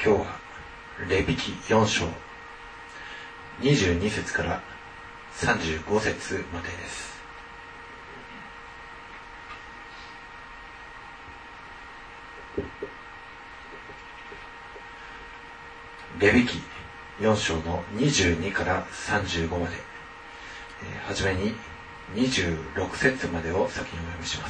今日はレビ記4章22節から35節までです。レビ記4章の22から35まで、はじめに26節までを先にお読みします。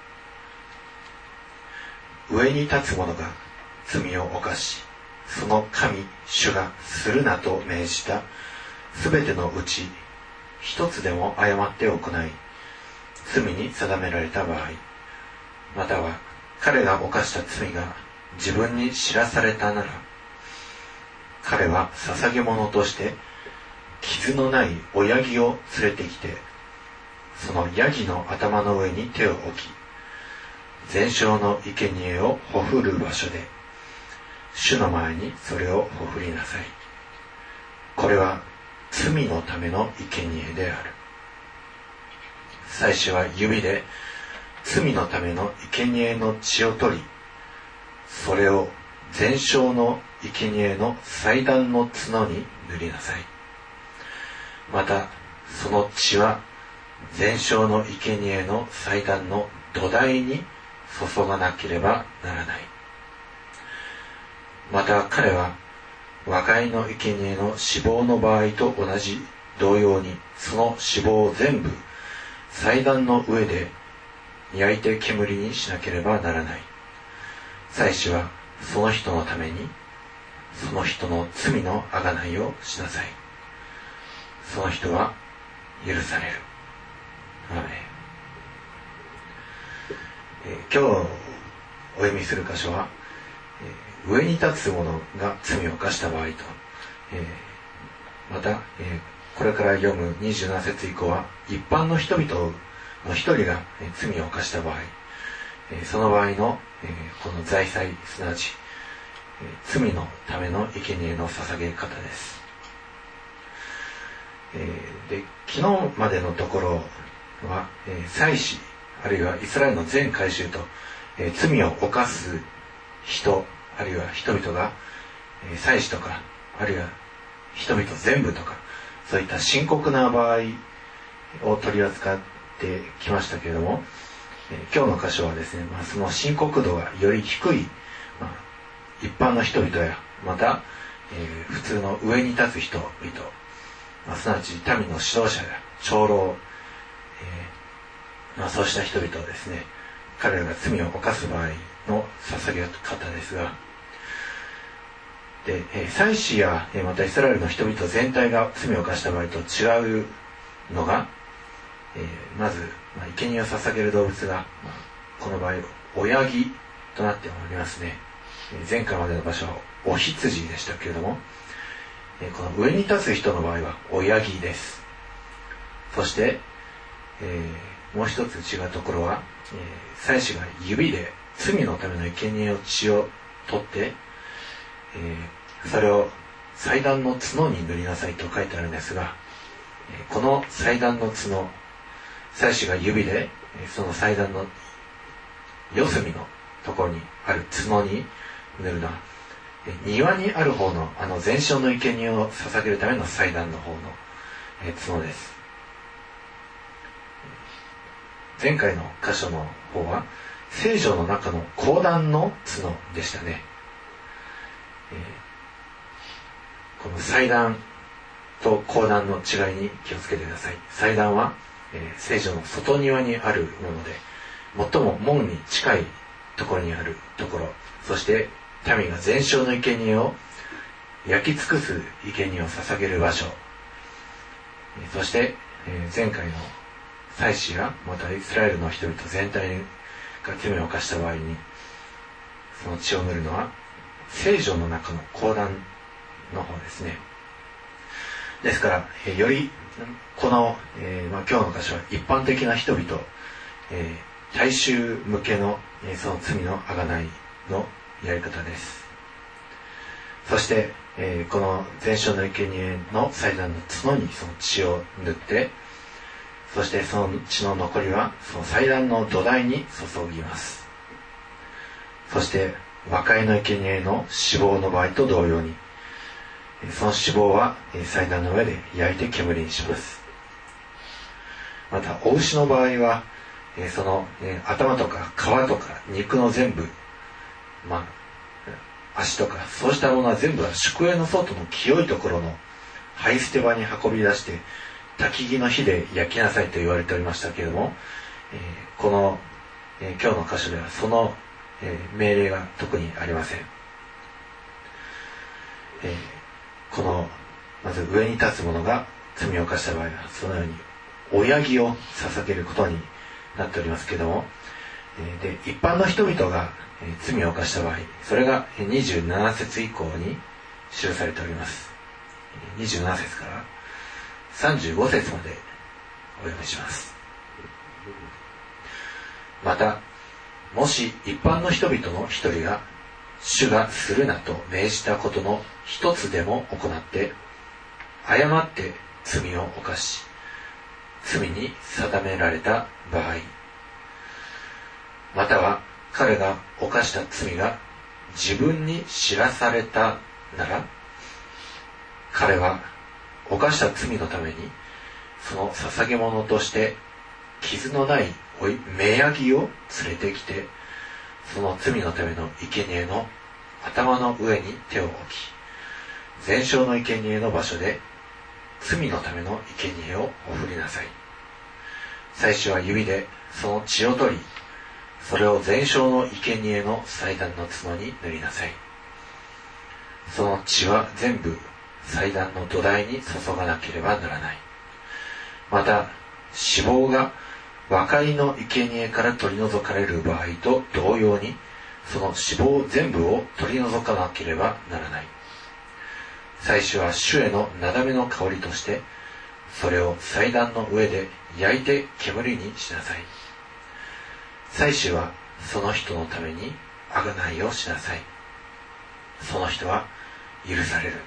上に立つ者が罪を犯し、その神主がするなと命じたすべてのうち一つでも誤って行い、罪に定められた場合、または彼が犯した罪が自分に知らされたなら、彼は捧げ物として傷のない親木を連れてきて、そのヤギの頭の上に手を置き、全焼の生贄をほふる場所で主の前にそれをほふりなさい。これは罪のための生贄である。祭司は指で罪のための生贄の血を取り、それを全焼の生贄の祭壇の角に塗りなさい。またその血は全焼の生贄の祭壇の土台に注がなければならない。また彼は和解の生贄の脂肪の場合と同様に、その脂肪を全部祭壇の上で焼いて煙にしなければならない。祭司はその人のためにその人の罪の贖いをしなさい。その人は許される。アーメン。今日お読みする箇所は、上に立つ者が罪を犯した場合と、また、これから読む27節以降は一般の人々の一人が罪を犯した場合、その場合のこの財祭、すなわち罪のための生贄の捧げ方です。で、昨日までのところは祭司あるいはイスラエルの全会衆と、罪を犯す人あるいは人々が、祭司とかあるいは人々全部とか、そういった深刻な場合を取り扱ってきましたけれども、今日の箇所はですね、その深刻度がより低い、一般の人々やまた、普通の上に立つ人々、すなわち民の指導者や長老、そうした人々をですね、彼らが罪を犯す場合の捧げ方ですが、で、祭司やまたイスラエルの人々全体が罪を犯した場合と違うのが、まず生贄を捧げる動物が、この場合親木となっておりますね。前回までの場所はお羊でしたけれども、この上に立つ人の場合は親木です。そして、もう一つ違うところは、祭司が指で罪のための生贄の血を取って、それを祭壇の角に塗りなさいと書いてあるんですが、この祭壇の角、祭司が指でその祭壇の四隅のところにある角に塗るのは、庭にある方の全焼の生贄を捧げるための祭壇の方の角です。前回の箇所の方は聖所の中の講談の角でしたね。この祭壇と講談の違いに気をつけてください。祭壇は、聖所の外庭にあるもので、最も門に近いところにあるところ、そして民が全焼の生贄を焼き尽くす生贄を捧げる場所、そして、前回の祭司やまたイスラエルの人々全体が罪を犯した場合にその血を塗るのは聖所の中の講談の方ですね。ですから、よりこの、今日の箇所は一般的な人々、大衆向けの、その罪の贖いのやり方です。そして、この全焼の生贄の祭壇の角にその血を塗って、そしてその血の残りはその祭壇の土台に注ぎます。そして和解の生贄の死亡の場合と同様に、その死亡は祭壇の上で焼いて煙にします。またお牛の場合はその頭とか皮とか肉の全部、足とかそうしたものは全部は宿営の外の清いところの灰捨て場に運び出して焚き木の火で焼きなさいと言われておりましたけれども、この今日の箇所ではその命令が特にありません。このまず上に立つ者が罪を犯した場合はそのように親木を捧げることになっておりますけれども、で一般の人々が罪を犯した場合、それが27節以降に記されております。27節から35節までお読みします。またもし一般の人々の一人が主がするなと命じたことの一つでも行って誤って罪を犯し罪に定められた場合、または彼が犯した罪が自分に知らされたなら、彼は犯した罪のためにその捧げ物として傷のない目ヤギを連れてきて、その罪のための生贄の頭の上に手を置き、全焼の生贄の場所で罪のための生贄をお振りなさい。祭司は指でその血を取り、それを全焼の生贄の祭壇の角に塗りなさい。その血は全部祭壇の土台に注がなければならない。また脂肪が和解の生贄から取り除かれる場合と同様に、その脂肪全部を取り除かなければならない。祭司は主へのなだめの香りとしてそれを祭壇の上で焼いて煙にしなさい。祭司はその人のために贖いをしなさい。その人は許される。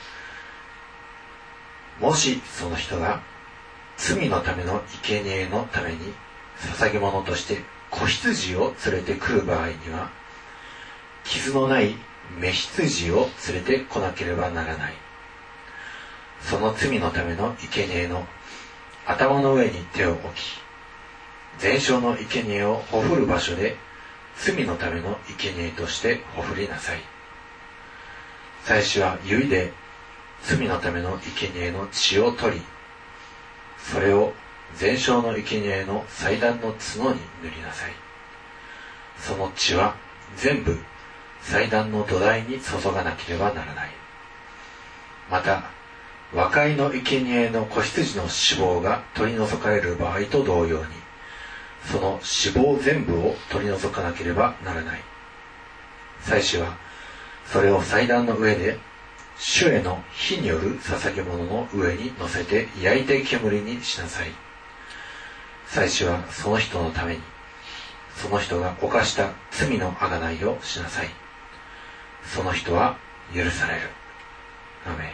もしその人が罪のための生贄のために捧げ物として子羊を連れてくる場合には、傷のない雌羊を連れてこなければならない。その罪のための生贄の頭の上に手を置き、全焼の生贄をほふる場所で罪のための生贄としてほふりなさい。祭司は指で罪のための生贄の血を取り、それを全焼の生贄の祭壇の角に塗りなさい。その血は全部祭壇の土台に注がなければならない。また和解の生贄の子羊の脂肪が取り除かれる場合と同様に、その脂肪全部を取り除かなければならない。祭司はそれを祭壇の上で主への火による捧げ物の上に乗せて焼いて煙にしなさい。祭司はその人のためにその人が犯した罪の贖いをしなさい。その人は許される。アメン。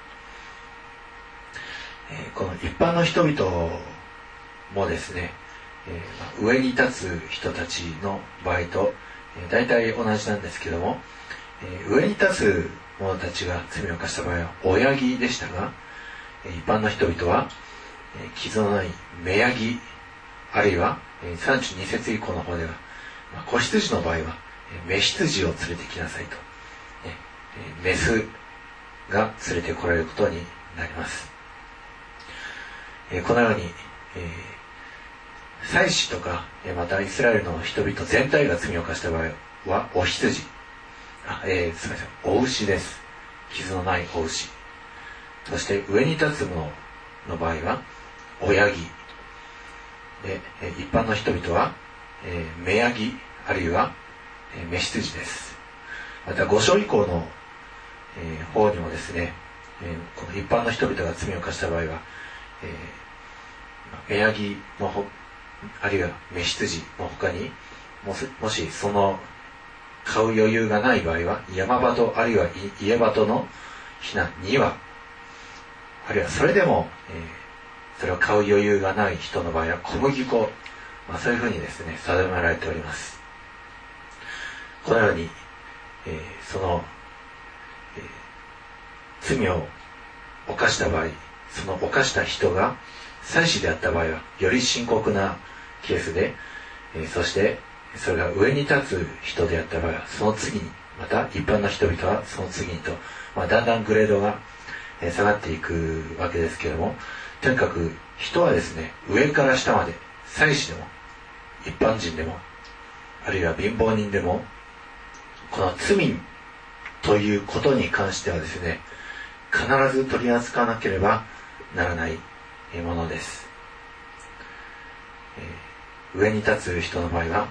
この一般の人々もですね、上に立つ人たちの場合と大体同じなんですけども、上に立つ者たちが罪を犯した場合は親木でしたが、一般の人々は傷のない目ヤギ、あるいは32節以降の方では子羊の場合は雌羊を連れてきなさいと、メスが連れてこられることになります。このように祭司とかまたイスラエルの人々全体が罪を犯した場合はお羊、すみません、お牛です。傷のないお牛。そして上に立つ者の場合はおヤギで、一般の人々は目ヤギあるいは雌羊です。また5章以降の方にもですね、この一般の人々が罪を犯した場合は目ヤギのあるいは雌羊の他にもしその買う余裕がない場合は山鳩あるいは家鳩のひな2羽、あるいはそれでも、それを買う余裕がない人の場合は小麦粉、そういうふうにですね定められております。このように、 その、罪を犯した場合、その犯した人が祭司であった場合はより深刻なケースで、そしてそれが上に立つ人であった場合はその次に、また一般の人々はその次にと、だんだんグレードが下がっていくわけですけれども、とにかく人はですね、上から下まで、祭司でも一般人でもあるいは貧乏人でも、この罪ということに関してはですね、必ず取り扱わなければならないものです。上に立つ人の場合は、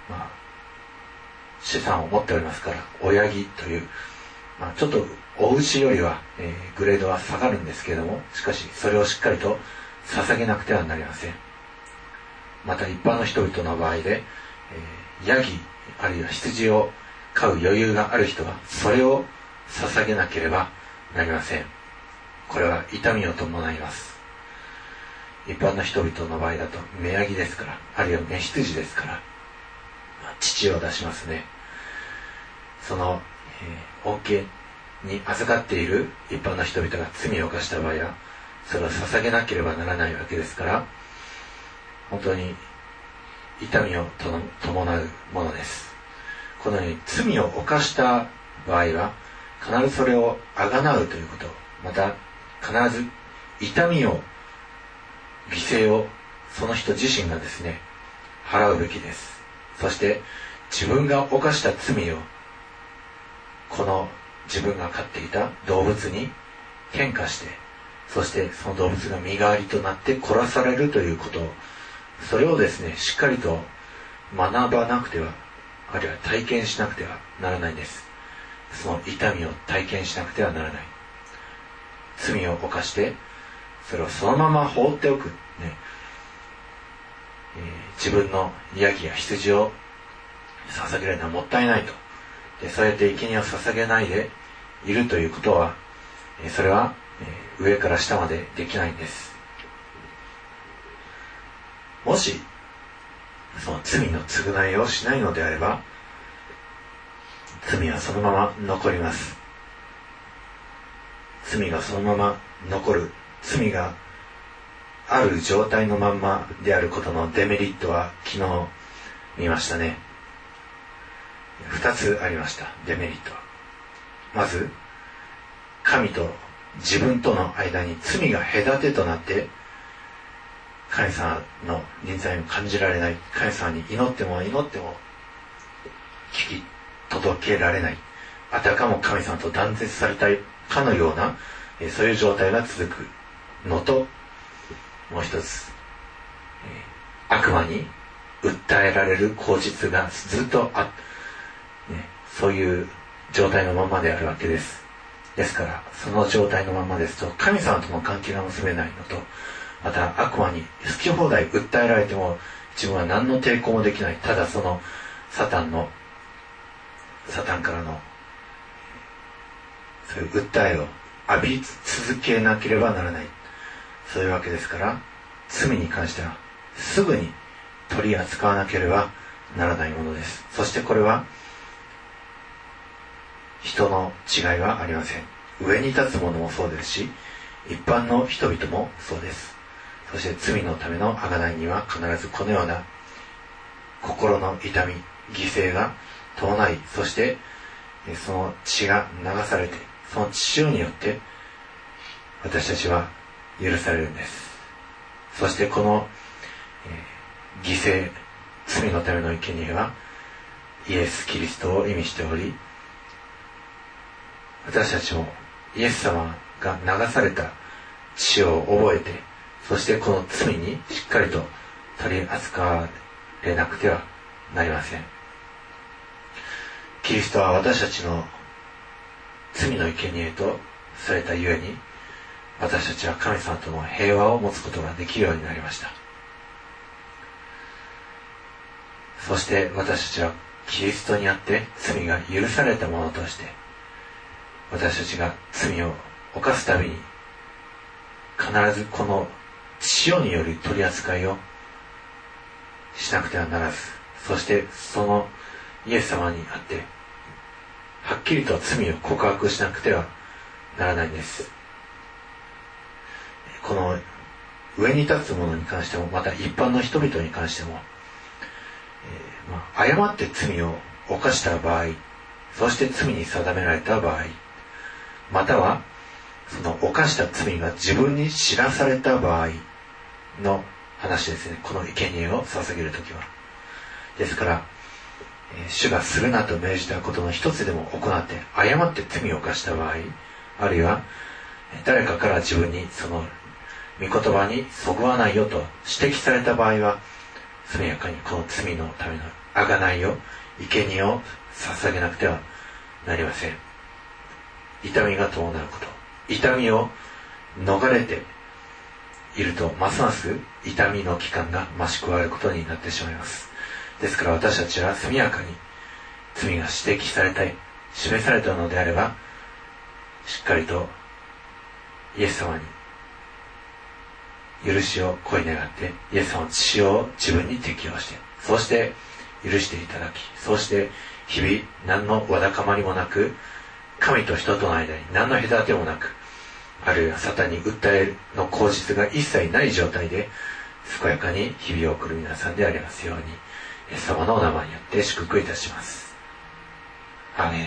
資産を持っておりますから、親木という、ちょっとお牛よりは、グレードは下がるんですけれども、しかしそれをしっかりと捧げなくてはなりません。また一般の人々の場合で、ヤギあるいは羊を飼う余裕がある人はそれを捧げなければなりません。これは痛みを伴います。一般の人々の場合だと目ヤギですから、あるいは目羊ですから、乳を出しますね。その、恩恵に預かっている一般の人々が罪を犯した場合はそれを捧げなければならないわけですから、本当に痛みを伴うものです。このように罪を犯した場合は必ずそれをあがなうということ、また必ず痛みを、犠牲をその人自身がですね払うべきです。そして自分が犯した罪をこの自分が飼っていた動物に献花して、そしてその動物が身代わりとなって殺されるということ、それをですねしっかりと学ばなくては、あるいは体験しなくてはならないんです。その痛みを体験しなくてはならない。罪を犯してそれをそのまま放っておく、自分のヤギや羊を捧げるのはもったいないと。でそうやって生贄を捧げないでいるということは、それは上から下までできないんです。もしその罪の償いをしないのであれば、罪はそのまま残ります。罪がそのまま残る、罪がある状態のまんまであることのデメリットは昨日見ましたね。2つありました。デメリットは、まず神と自分との間に罪が隔てとなって神様の臨在を感じられない、神様に祈っても聞き届けられない、あたかも神様と断絶されたかのような、そういう状態が続くのと、もう一つ、悪魔に訴えられる口実がずっとそういう状態のままであるわけです。ですからその状態のままですと神様との関係が結べないのと、また悪魔に好き放題訴えられても自分は何の抵抗もできない。ただそのサタンからのそういう訴えを浴び続けなければならない、そういうわけですから、罪に関してはすぐに取り扱わなければならないものです。そしてこれは人の違いはありません。上に立つ者もそうですし、一般の人々もそうです。そして罪のための贖いには必ずこのような心の痛み、犠牲が伴い、そしてその血が流されて、その血潮によって私たちは許されるんです。そしてこの、犠牲、罪のための生贄はイエス・キリストを意味しており、私たちもイエス様が流された血を覚えて、そしてこの罪にしっかりと取り扱われなくてはなりません。キリストは私たちの罪の生贄とされたゆえに、私たちは神様との平和を持つことができるようになりました。そして私たちはキリストにあって罪が許されたものとして、私たちが罪を犯すたびに必ずこの塩による取り扱いをしなくてはならず、そしてそのイエス様にあってはっきりと罪を告白しなくてはならないんです。この上に立つ者に関しても、また一般の人々に関しても、誤って罪を犯した場合、そして罪に定められた場合、またはその犯した罪が自分に知らされた場合の話ですね。この生贄を捧げるときは。ですから、主がするなと命じたことの一つでも行って誤って罪を犯した場合、あるいは誰かから自分にその御言葉にそぐわないよと指摘された場合は、速やかにこの罪のための贖いを、生贄を捧げなくてはなりません。痛みが伴うこと、痛みを逃れているとますます痛みの期間が増し加わることになってしまいます。ですから私たちは速やかに罪が指摘されたい、示されたのであれば、しっかりとイエス様に許しを恋願って、イエス様の血を自分に適用して、そして許していただき、そして日々何のわだかまりもなく、神と人との間に何の隔てもなく、あるいはサタンに訴えの口実が一切ない状態で健やかに日々を送る皆さんでありますように、イエス様のお名前によって祝福いたします。アーメン。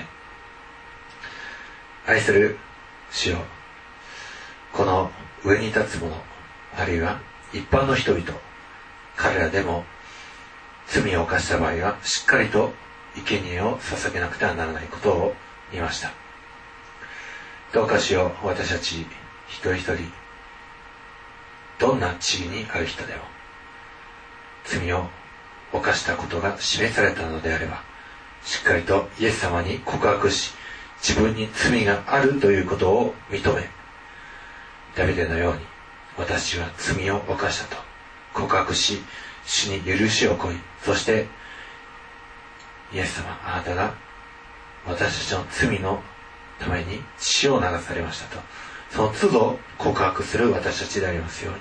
愛する主よ、この上に立つ者、あるいは一般の人々、彼らでも罪を犯した場合はしっかりと生贄を捧げなくてはならないことを見ました。どうかしよう、私たち一人一人、どんな地位にある人でも罪を犯したことが示されたのであれば、しっかりとイエス様に告白し、自分に罪があるということを認め、ダビデのように私は罪を犯したと告白し、主に許しを請い、そしてイエス様、あなたが私たちの罪のために血を流されましたと、その都度告白する私たちでありますよう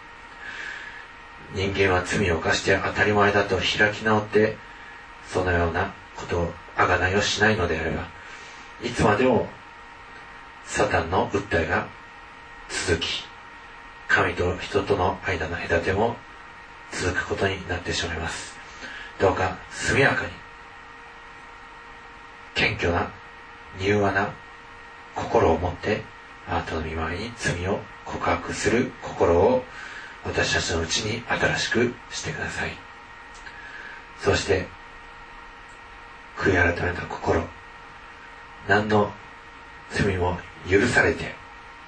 に。人間は罪を犯して当たり前だと開き直って、そのようなことを贖いをしないのであれば、いつまでもサタンの訴えが続き、神と人との間の隔ても続くことになってしまいます。どうか速やかに謙虚な柔和な心を持って、あなたの御前に罪を告白する心を私たちのうちに新しくしてください。そして悔い改めた心、何の罪も許されて、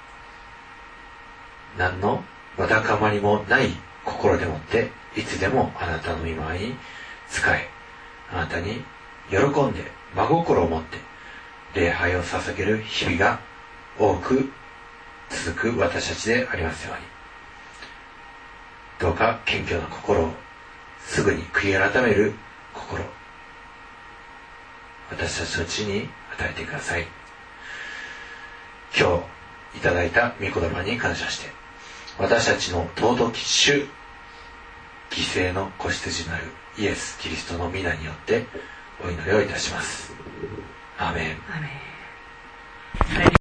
何のわだかまりもない心でもって、いつでもあなたの御前に仕え、あなたに喜んで真心を持って礼拝を捧げる日々が多く続く私たちでありますように。どうか謙虚な心を、すぐに悔い改める心、私たちのうちに与えてください。今日いただいた御言葉に感謝して、私たちの尊き主、犠牲の子羊なるイエス・キリストの皆によってお祈りをいたします。アーメン。